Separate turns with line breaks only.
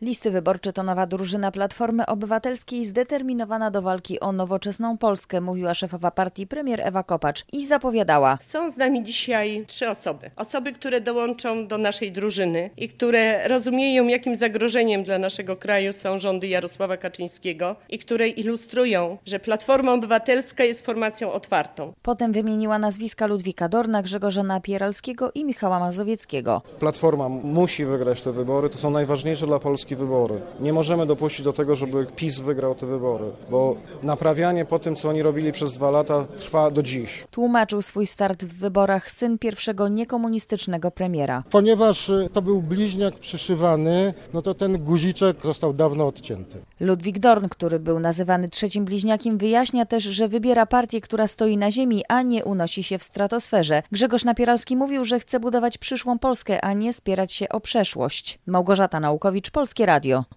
Listy wyborcze to nowa drużyna Platformy Obywatelskiej zdeterminowana do walki o nowoczesną Polskę, mówiła szefowa partii premier Ewa Kopacz i zapowiadała.
Są z nami dzisiaj 3 osoby. Osoby, które dołączą do naszej drużyny i które rozumieją, jakim zagrożeniem dla naszego kraju są rządy Jarosława Kaczyńskiego i które ilustrują, że Platforma Obywatelska jest formacją otwartą.
Potem wymieniła nazwiska Ludwika Dorna, Grzegorza Napieralskiego i Michała Mazowieckiego.
Platforma musi wygrać te wybory, to są najważniejsze dla Polski wybory. Nie możemy dopuścić do tego, żeby PiS wygrał te wybory, bo naprawianie po tym, co oni robili przez 2 lata, trwa do dziś.
Tłumaczył swój start w wyborach syn pierwszego niekomunistycznego premiera.
Ponieważ to był bliźniak przyszywany, no to ten guziczek został dawno odcięty.
Ludwik Dorn, który był nazywany trzecim bliźniakiem, wyjaśnia też, że wybiera partię, która stoi na ziemi, a nie unosi się w stratosferze. Grzegorz Napieralski mówił, że chce budować przyszłą Polskę, a nie spierać się o przeszłość. Małgorzata Naukowicz, Polskie Radio.